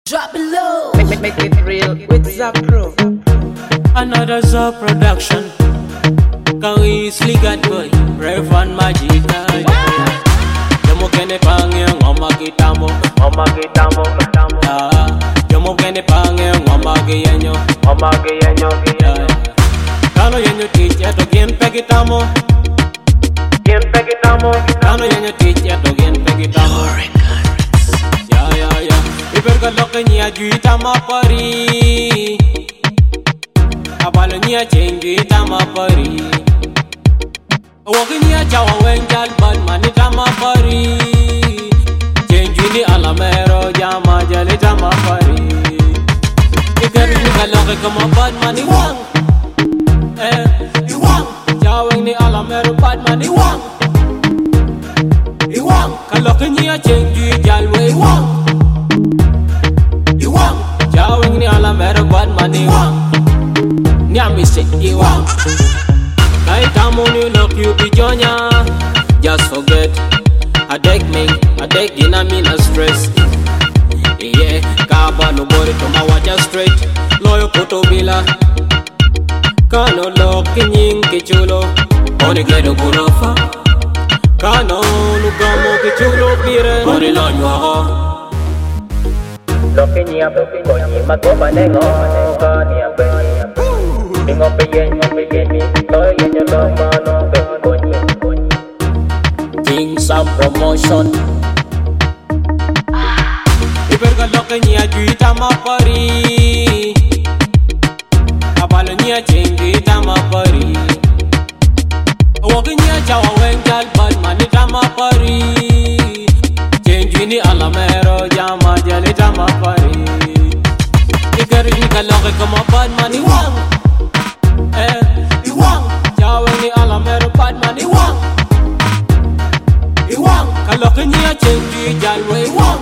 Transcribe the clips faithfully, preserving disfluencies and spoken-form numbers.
Drop it low. Make, make, make it real with Zap Pro. Another Zap production. Can we easily get boy? Rev and Magic. Yomo kene pange ngoma kitamo, ngoma kitamo, kitamo. Yomo kene pange ngoma kiyenyo, ngoma kiyenyo, kiyenyo. Kano yenyo teacher to gen pegitamo, gen pegitamo. Kano yenyo teacher to gen pegitamo. Ya ya ya. Iberga lokenya juita mapari. Abalo nia chengi tamapari. Walking ya chawa wenjal bad mani tamapari. Chengi ni alamero jama jale tamapari. Ikari ni kaloke kama bad mani wang. Eh, iwang. Chawa ni alamero bad mani wang. Iwang. Kaloke nia chengi jalwe iwang. Iwang. Chawa ni alamero bad mani wang. Nyami say iwang. Kai tamoni look you be jonya. Just forget I take me, I take in a mina stress. Yeah, kaba no body to my water straight. Loyo koto bila. Kano look kinying kichulo. Oni gledo kunofa. Kano nugamo kichulo pire. Oni lonyo ho. Loki niya po konyi magoba nengo kani ape ningo peye ningo peye ni toy yenyo loma no pe konyi konyi King Sam promotion. Iberga loki niya juita mapari. Abalo niya chengi tamapari. Woki niya chawa wenjal bad mani tamapari. Chengi ni alamero jama jale tamapari. Ikari ni kaloke kama bad mani wang. Eh, iwang. Chawa ni alamero bad mani wang. Iwang. Kaloke niya chengi jalwe iwang.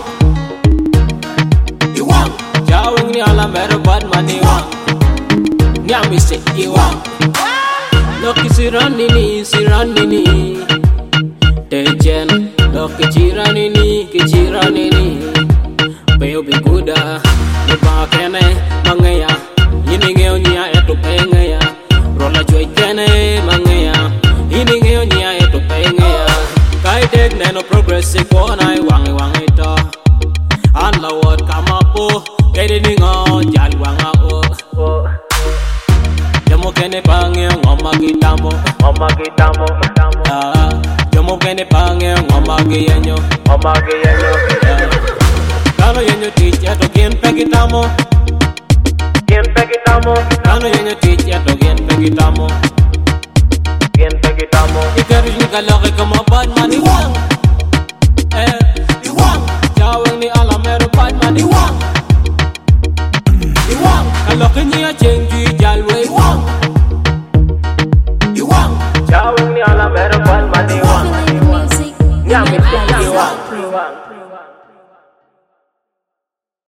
Iwang. Chawa ni alamero bad mani wang. Nyami say iwang. Loki siranini siranini. Tejen. Loki chiranini kichiranini. Baby kuda Nipa kene mangaya Yini ngeo niya eto pengaya Rola joy kene mangaya Yini ngeo niya eto pengaya Kai deg neno progressive Kona iwangi wangi to Anla wot kama po Kede ningo jal wanga o Jomo kene pange ngoma kitamo ngoma kitamo kitamo Jomo kene pange ngoma kiyenyo ngoma kiyenyo Kano yenyo teacher to gen pegitamo, gen pegitamo kano yenyo teacher to gen pegitamo, gen pegitamo ikari ni kaloke kama bad mani wang.